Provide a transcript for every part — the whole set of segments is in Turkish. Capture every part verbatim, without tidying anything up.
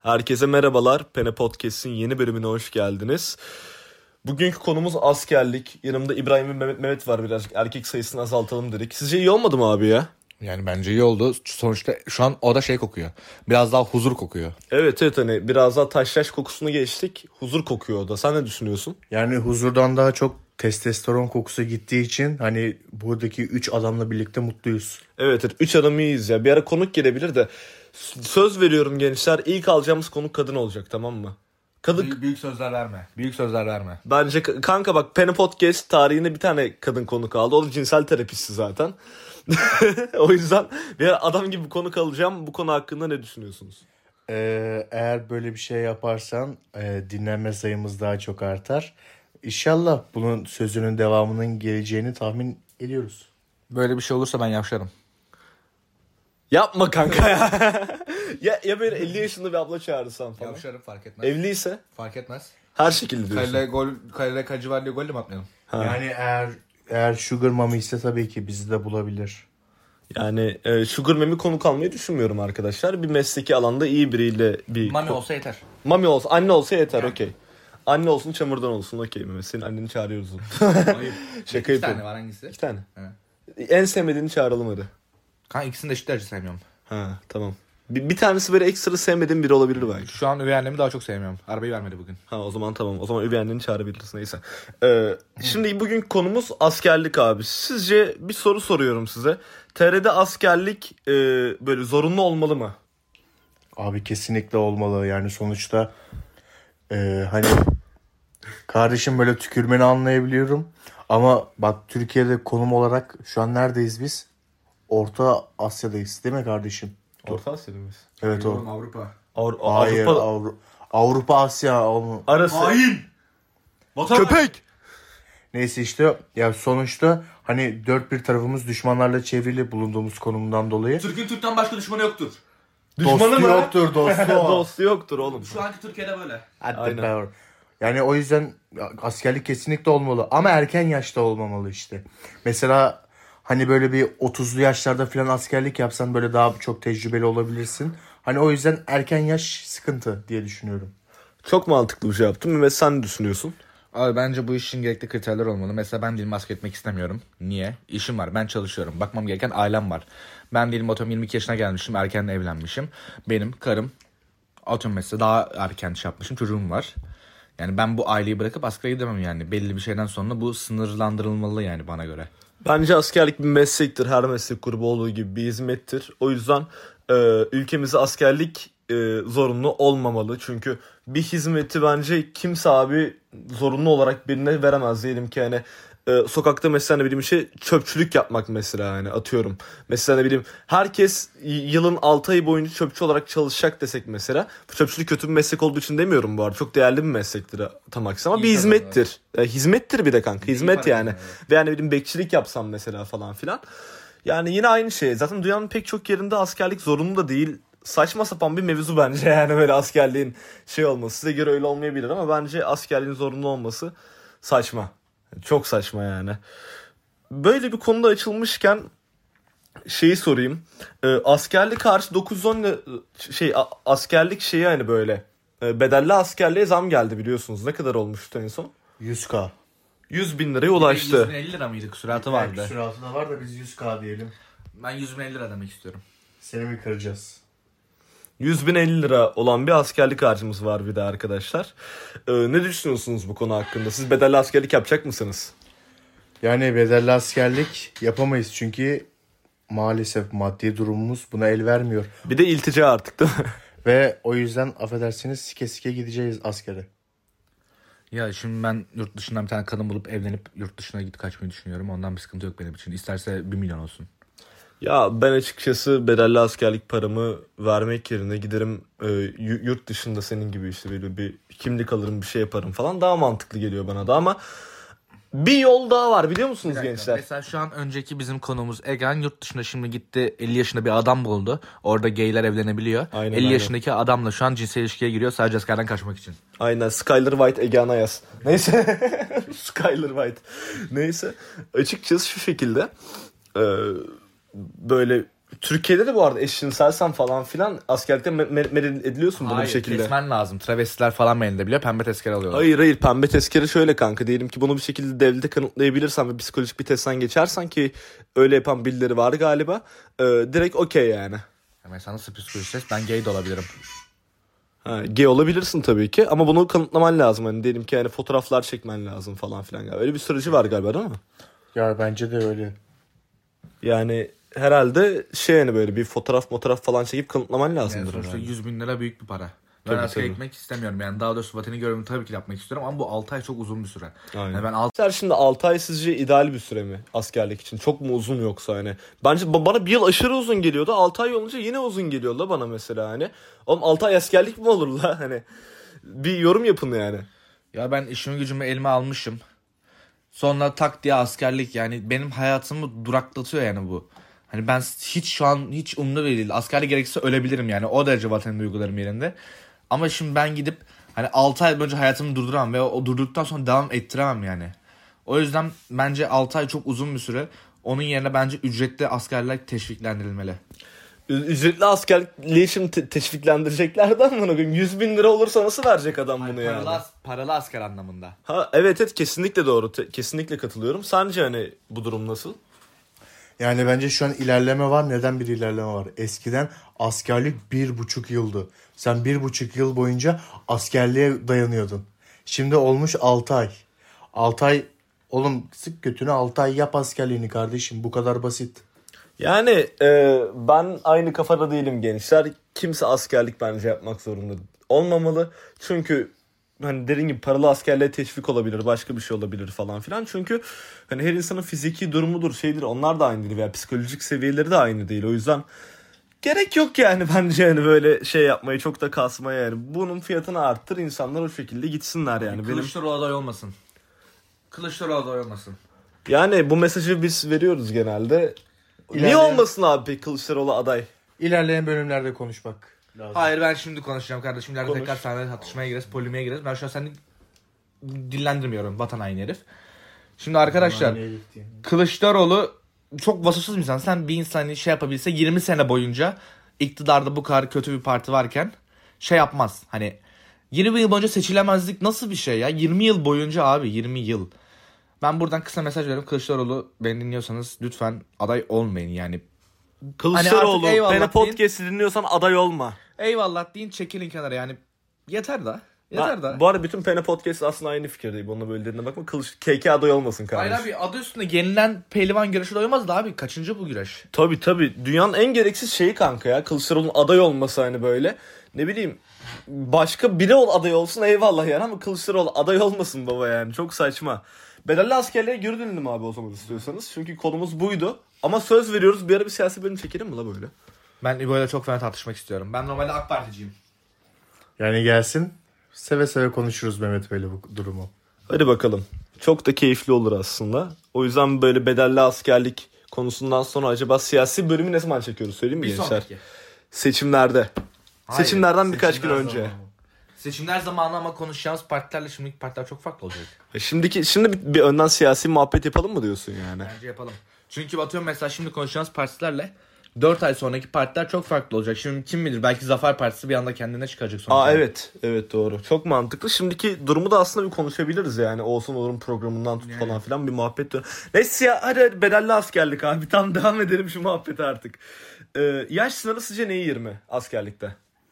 Herkese merhabalar. Pene Podcast'in yeni bölümüne hoş geldiniz. Bugünkü konumuz askerlik. Yanımda İbrahim ve Mehmet, Mehmet var. Birazcık erkek sayısını azaltalım dedik. Sizce iyi olmadı mı abi ya? Yani bence iyi oldu. Sonuçta şu an o da şey kokuyor. Biraz daha huzur kokuyor. Evet evet hani biraz daha taşlaş kokusunu geçtik. Huzur kokuyor o da. Sen ne düşünüyorsun? Yani huzurdan daha çok testosteron kokusu gittiği için hani buradaki üç adamla birlikte mutluyuz. Evet evet üç adam iyiyiz ya. Bir ara konuk gelebilir de. Söz veriyorum gençler. İlk alacağımız konuk kadın olacak, tamam mı? Kadın... Büyük, büyük sözler verme. Büyük sözler verme. Bence kanka bak, Pene Podcast tarihinde bir tane kadın konuk aldı. O da cinsel terapisti zaten. O yüzden bir adam gibi konuk alacağım. Bu konu hakkında ne düşünüyorsunuz? Ee, eğer böyle bir şey yaparsan e, dinlenme sayımız daha çok artar. İnşallah bunun sözünün devamının geleceğini tahmin ediyoruz. Böyle bir şey olursa ben yavşarım. Yapma kanka ya. ya, ya böyle elli yaşında bir abla çağırırsan falan. Yavşarım, fark etmez. Evliyse Fark etmez. her şekilde diyorsun. Kalele gol, kalele kacı var diye gol mü atmayalım? Ha. Yani eğer eğer Sugar Mami ise tabii ki bizi de bulabilir. Yani e, Sugar Mami konuk almayı düşünmüyorum arkadaşlar. Bir mesleki alanda iyi biriyle bir... Mami olsa yeter. Mami olsa, anne olsa yeter, okey. Anne olsun, çamurdan olsun, okey Mehmet. Senin anneni çağırıyoruz. Hayır. Şaka İki tane yapıyorum. var, hangisi? İki tane. He. En sevmediğini çağıralım hadi. Kanka ikisini de eşit derece sevmiyorum. Ha tamam. Bir, bir tanesi böyle ekstra sevmediğim biri olabilir belki. Şu an üvey annemi daha çok sevmiyorum. Arabayı vermedi bugün. Ha o zaman tamam. O zaman üvey anneni çağırabiliriz, neyse. Ee, şimdi bugünkü konumuz askerlik abi. Sizce, bir soru soruyorum size. T R'de askerlik e, böyle zorunlu olmalı mı? Abi kesinlikle olmalı. Yani sonuçta e, hani kardeşim böyle tükürmeni anlayabiliyorum. Ama bak, Türkiye'de konum olarak şu an neredeyiz biz? Orta Asya'dayız değil mi kardeşim? Orta Asya'da mıyız? Evet o. Avrupa. Avru- Hayır, Avrupa Avrupa, Avrupa Asya. Onu. arası. Hain! Köpek! Neyse işte ya, sonuçta hani dört bir tarafımız düşmanlarla çevrili bulunduğumuz konumdan dolayı. Türk'ün Türk'ten başka düşmanı yoktur. Düşmanı Dostu mı? yoktur, dostu. Dostu yoktur oğlum. Şu anki Türkiye'de böyle. Hadi Aynen. be. Yani o yüzden askerlik kesinlikle olmalı. Ama erken yaşta olmamalı işte. Mesela hani böyle bir otuzlu yaşlarda falan askerlik yapsan böyle daha çok tecrübeli olabilirsin. Hani o yüzden erken yaş sıkıntı diye düşünüyorum. Çok mantıklı bir şey yaptın. Mehmet, sen ne düşünüyorsun? Abi bence bu işin gerekli kriterler olmalı. Mesela ben diyelim asker etmek istemiyorum. Niye? İşim var. Ben çalışıyorum. Bakmam gereken ailem var. Ben diyelim atıyorum yirmi iki yaşına gelmişim. Erken evlenmişim. Benim karım atıyorum mesela daha erken şey yapmışım. Çocuğum var. Yani ben bu aileyi bırakıp askere gidemem yani. Belli bir şeyden sonra bu sınırlandırılmalı yani bana göre. Bence askerlik bir meslektir. Her meslek grubu olduğu gibi bir hizmettir. O yüzden e, ülkemizde askerlik e, zorunlu olmamalı. Çünkü bir hizmeti bence kimse abi zorunlu olarak birine veremez. Diyelim ki hani e, sokakta mesela ne bileyim şey çöpçülük yapmak mesela, yani atıyorum. Mesela ne bileyim herkes y- yılın altı ayı boyunca çöpçü olarak çalışacak desek mesela. Bu çöpçülük kötü bir meslek olduğu için demiyorum bu arada. Çok değerli bir meslektir tam aksine ama İyi bir kazanıyor. hizmettir. E, hizmettir bir de kanka. İyi Hizmet para yani. kazanıyor. Ve yani benim bekçilik yapsam mesela falan filan. Yani yine aynı şey. Zaten dünyanın pek çok yerinde askerlik zorunlu da değil. Saçma sapan bir mevzu bence yani böyle askerliğin şey olması. Size göre öyle olmayabilir ama bence askerliğin zorunlu olması saçma. Çok saçma yani. Böyle bir konuda açılmışken şeyi sorayım. Ee, askerlik hariç dokuz yüz on ne- şey a- askerlik şeyi hani böyle e, bedelli askerliğe zam geldi biliyorsunuz. Ne kadar olmuştu en son? yüz bin. yüz bin liraya ulaştı. yüz bin elli lira mıydı? Küsuratı vardı. Küsuratı da var da biz yüz bin diyelim. Ben yüz bin elli lira demek istiyorum. Seni mi kıracağız? yüz bin elli lira olan bir askerlik harcımız var bir de arkadaşlar. Ee, ne düşünüyorsunuz bu konu hakkında? Siz bedelli askerlik yapacak mısınız? Yani bedelli askerlik yapamayız çünkü maalesef maddi durumumuz buna el vermiyor. Bir de iltica artık değil mi? Ve o yüzden affedersiniz sike sike gideceğiz askere. Ya şimdi ben yurt dışından bir tane kadın bulup evlenip yurt dışına gidip kaçmayı düşünüyorum. Ondan bir sıkıntı yok benim için. İsterse bir milyon olsun. Ya ben açıkçası bedelli askerlik paramı vermek yerine giderim e, y- yurt dışında senin gibi işte böyle bir kimlik alırım, bir şey yaparım falan, daha mantıklı geliyor bana da. Ama bir yol daha var biliyor musunuz Bir dakika, gençler? Mesela şu an önceki bizim konumuz Egan yurt dışında şimdi gitti elli yaşında bir adam buldu. Orada gayler evlenebiliyor. Aynen, elli aynen. yaşındaki adamla şu an cinsel ilişkiye giriyor sadece askerden kaçmak için. Aynen, Skyler White, Egehan Ayaz. Neyse. Skyler White. Neyse. Açıkçası şu şekilde. e, böyle Türkiye'de de bu arada eşcinselsen falan filan askerlikte me- me- men ediliyorsun böyle bir Hayır, şekilde. kesmen lazım. Travestiler falan men edebiliyor. Pembe tezkere alıyorlar. Hayır hayır, pembe tezkere şöyle kanka, diyelim ki bunu bir şekilde devlete kanıtlayabilirsen ve psikolojik bir testten geçersen, ki öyle yapan birileri var galiba, e, direkt okey yani. Mesela nasıl psikolojik test? Ben gay de olabilirim. Ha, gay olabilirsin tabii ki ama bunu kanıtlaman lazım. Hani diyelim ki yani fotoğraflar çekmen lazım falan filan. Yani öyle bir süreci var galiba değil mi? Ya bence de öyle. Yani herhalde şey, yani böyle bir fotoğraf fotoğraf falan çekip kanıtlaman Yani lazımdır sonuçta herhalde. yüz bin lira büyük bir para. Ben Tabii, askere tabii. gitmek istemiyorum. Yani daha doğrusu vatanı görevimi tabii ki yapmak istiyorum ama bu altı ay çok uzun bir süre. Aynen. Yani ben altı Arkadaşlar, şimdi altı ay sizce ideal bir süre mi askerlik için? Çok mu uzun yoksa hani? Bence ba- bana bir yıl aşırı uzun geliyordu. altı ay olunca yine uzun geliyor la bana mesela hani. Oğlum altı ay askerlik mi olur la hani? Bir yorum yapın yani. Ya ben işimi gücümü elime almışım. Sonra tak diye askerlik, yani benim hayatımı duraklatıyor yani bu. Hani ben hiç şu an hiç umurumda bile değil. Askerlik gerekirse ölebilirim yani. O derece vatan duygularım yerinde. Ama şimdi ben gidip hani altı ay boyunca hayatımı durduramam ve o durduktan sonra devam ettiremem yani. O yüzden bence altı ay çok uzun bir süre. Onun yerine bence ücretli askerlik teşviklendirilmeli. Ü- Ücretli askerliği şimdi te- teşviklendireceklerden mi? yüz bin lira olursa nasıl verecek adam bunu yani? Paralı, as- paralı asker anlamında. Ha evet evet, kesinlikle doğru. Te- kesinlikle katılıyorum. Sence hani bu durum nasıl? Yani bence şu an ilerleme var. Neden bir ilerleme var? Eskiden askerlik bir buçuk yıldı. Sen bir buçuk yıl boyunca askerliğe dayanıyordun. Şimdi olmuş altı ay. Altı ay, oğlum sık götünü, altı ay yap askerliğini kardeşim. Bu kadar basit. Yani e, ben aynı kafada değilim gençler. Kimse askerlik bence yapmak zorunda olmamalı. Çünkü hani dediğim gibi paralı askerliğe teşvik olabilir, başka bir şey olabilir falan filan. Çünkü hani her insanın fiziki durumudur, şeydir, onlar da aynı değil veya psikolojik seviyeleri de aynı değil. O yüzden gerek yok yani bence yani böyle şey yapmayı, çok da kasmaya yani. Bunun fiyatını arttır, insanlar o şekilde gitsinler yani. Benim Kılıçdaroğlu aday olmasın. Kılıçdaroğlu aday olmasın. yani bu mesajı biz veriyoruz genelde. Niye İlerleyen- olmasın abi peki Kılıçdaroğlu aday? İlerleyen bölümlerde konuşmak lazım. Hayır, ben şimdi konuşacağım kardeşim. İleride Konuş. tekrar seninle tartışmaya gireriz, polemiğe gireriz. Ben şu an seni dillendirmiyorum, vatan haini herif. Şimdi arkadaşlar, Haneye gitti. Kılıçdaroğlu çok vasıfsız bir insan. Sen bir insanı şey yapabilse yirmi sene boyunca iktidarda bu kadar kötü bir parti varken şey yapmaz. Hani yirmi yıl boyunca seçilemezlik nasıl bir şey ya? yirmi yıl boyunca abi, yirmi yıl. Ben buradan kısa mesaj veriyorum. Kılıçdaroğlu, beni dinliyorsanız lütfen aday olmayın yani. Kılıçdaroğlu, Hani artık eyvallah Pene deyin. Podcast'i dinliyorsan aday olma. Eyvallah deyin, çekilin kenara yani. Yeter da. Yeter Ha, da. bu arada bütün Pene Podcast aslında aynı fikirdeyim. Onunla böyle dediğine bakma. Kılıç, K K aday olmasın Hayır kardeşim. abi, adı üstünde gelinen pehlivan güreşi doymaz da abi. Kaçıncı bu güreş? Tabii tabii. Dünyanın en gereksiz şeyi kanka ya. Kılıçdaroğlu'nun aday olması hani böyle. Ne bileyim. Başka biri ol aday olsun eyvallah yani ama Kılıçdaroğlu aday olmasın baba yani. Çok saçma. Bedelli askerliğe geri dönelim abi o zaman istiyorsanız. Çünkü konumuz buydu. Ama söz veriyoruz, bir ara bir siyasi bölüm çekelim mi la böyle? Ben İbo'yla çok fena tartışmak istiyorum. Ben normalde AK Particiyim. Yani gelsin, seve seve konuşuruz Mehmet Bey'le bu durumu. Hadi bakalım. Çok da keyifli olur aslında. O yüzden böyle bedelli askerlik konusundan sonra acaba siyasi bölümü ne zaman çekiyoruz söyleyeyim mi Bir gençler? sonraki. Seçimlerde. Hayır, Seçimlerden birkaç gün Seçimler önce. zamanı. Seçimler zamanı ama konuşacağımız partilerle şimdiki partiler çok farklı olacak. E Şimdiki şimdi bir, bir önden siyasi muhabbet yapalım mı diyorsun yani? Bence yapalım. Çünkü atıyorum mesela şimdi konuşacağımız partilerle dört ay sonraki partiler çok farklı olacak. Şimdi kim bilir, belki Zafer Partisi bir anda kendine çıkacak sonra. Aa evet. Evet doğru. Çok mantıklı. Şimdiki durumu da aslında bir konuşabiliriz yani. Olsun Olur'un programından tut falan filan bir muhabbet dön. Neyse ya, hadi, hadi bedelli askerlik abi. Tam devam edelim şu muhabbete artık. Ee, yaş sınırı sizce neyi yirmi askerlikte?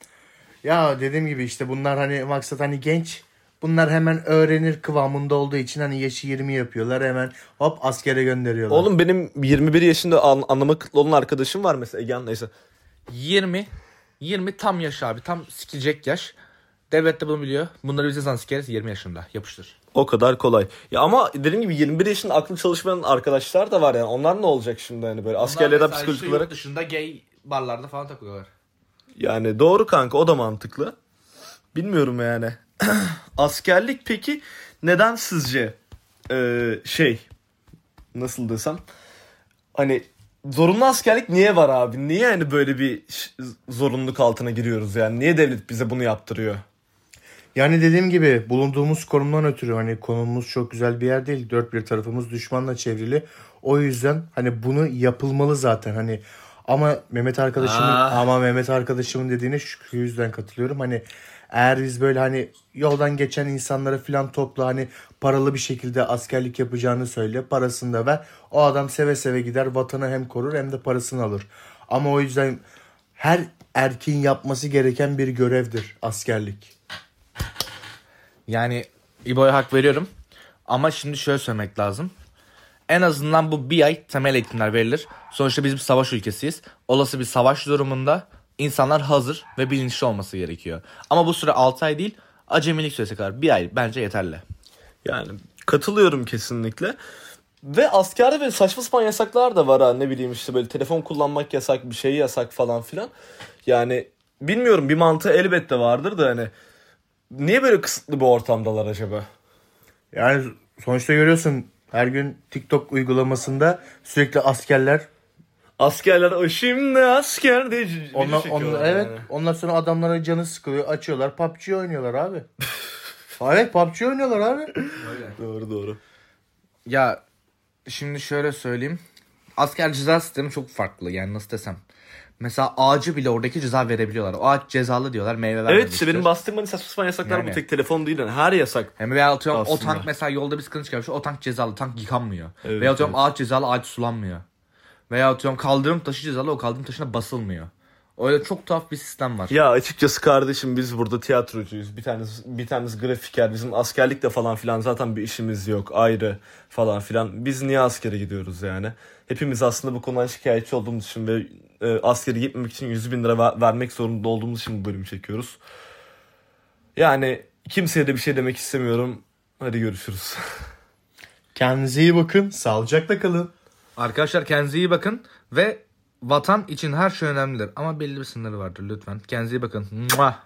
Ya dediğim gibi işte bunlar hani maksat hani genç. Bunlar hemen öğrenir kıvamında olduğu için hani yaşı yirmi yapıyorlar. Hemen hop askere gönderiyorlar. Oğlum benim yirmi bir yaşında an, anlama kıtlı olan arkadaşım var mesela. Egehan neyse. yirmi yirmi tam yaş abi. Tam sikilecek yaş. Devlet de bunu biliyor. Bunları bize zan sikeriz yirmi yaşında. Yapıştır. O kadar kolay. Ya ama dediğim gibi yirmi bir yaşında aklı çalışmayan arkadaşlar da var yani. Onlar ne olacak şimdi hani böyle askerliğe de psikolojik olarak? Yurt dışında gay barlarda falan takılıyorlar. Yani doğru kanka, o da mantıklı. Bilmiyorum yani. Askerlik peki neden sizce ee, şey nasıl desem hani zorunlu askerlik niye var abi? Niye hani böyle bir ş- zorunluluk altına giriyoruz yani? Niye devlet bize bunu yaptırıyor? Yani dediğim gibi bulunduğumuz konumdan ötürü hani konumumuz çok güzel bir yer değil. Dört bir tarafımız düşmanla çevrili. O yüzden hani bunu yapılmalı zaten. Hani Ama Mehmet arkadaşımın Aa. ama Mehmet arkadaşımın dediğine şu yüzden katılıyorum. Hani eğer biz böyle hani yoldan geçen insanlara filan topla, hani paralı bir şekilde askerlik yapacağını söyle, parasını da ver. O adam seve seve gider, vatanı hem korur hem de parasını alır. Ama o yüzden her erkeğin yapması gereken bir görevdir askerlik. Yani İbo'ya hak veriyorum. Ama şimdi şöyle söylemek lazım. En azından bu bir ay temel eğitimler verilir. Sonuçta biz bir savaş ülkesiyiz. Olası bir savaş durumunda insanlar hazır ve bilinçli olması gerekiyor. Ama bu süre altı ay değil, acemilik süresi kadar. Bir ay bence yeterli. Yani katılıyorum kesinlikle. Ve askerde böyle saçma sapan yasaklar da var ha, ne bileyim işte böyle telefon kullanmak yasak, bir şey yasak falan filan. Yani bilmiyorum, bir mantığı elbette vardır da hani niye böyle kısıtlı bir ortamdalar acaba? Yani sonuçta görüyorsun her gün TikTok uygulamasında sürekli askerler. Askerler o şimdi asker diye c- video Onlar, çekiyorlar onlar, evet. yani. Ondan sonra adamlara canı sıkılıyor. Açıyorlar. P U B G oynuyorlar abi. Evet, P U B G oynuyorlar abi. Doğru doğru. Ya şimdi şöyle söyleyeyim. Asker ceza sistemi çok farklı. Yani nasıl desem. Mesela ağacı bile oradaki ceza verebiliyorlar. O ağaç cezalı diyorlar. Meyve Evet vermemiştir. işte benim bastığım hani saçma sapan yasaklar Yani. bu, tek telefon değil yani, her yasak. Hem veya atıyorum o Aslında. tank mesela yolda bir sıkıntı çıkarmış. O tank cezalı. Tank yıkanmıyor. Evet, veya atıyorum evet. ağaç cezalı. Ağaç sulanmıyor. Veya atıyorum kaldırım taşı cezalı. O kaldırım taşına basılmıyor. Öyle çok tuhaf bir sistem var. Ya açıkçası kardeşim biz burada tiyatrocuyuz. Bir tanesi bir tanesi grafiker. Bizim askerlikle falan filan zaten bir işimiz yok. Ayrı falan filan. Biz niye askere gidiyoruz yani? Hepimiz aslında bu konudan şikayetçi olduğumuz için ve e, askere gitmemek için yüz bin lira ver- vermek zorunda olduğumuz için bu bölümü çekiyoruz. Yani kimseye de bir şey demek istemiyorum. Hadi görüşürüz. Kendinize iyi bakın. Sağlıcakla kalın. Arkadaşlar kendinize iyi bakın. Ve vatan için her şey önemlidir. Ama belli bir sınırı vardır lütfen. Kendinize iyi bakın. Mua.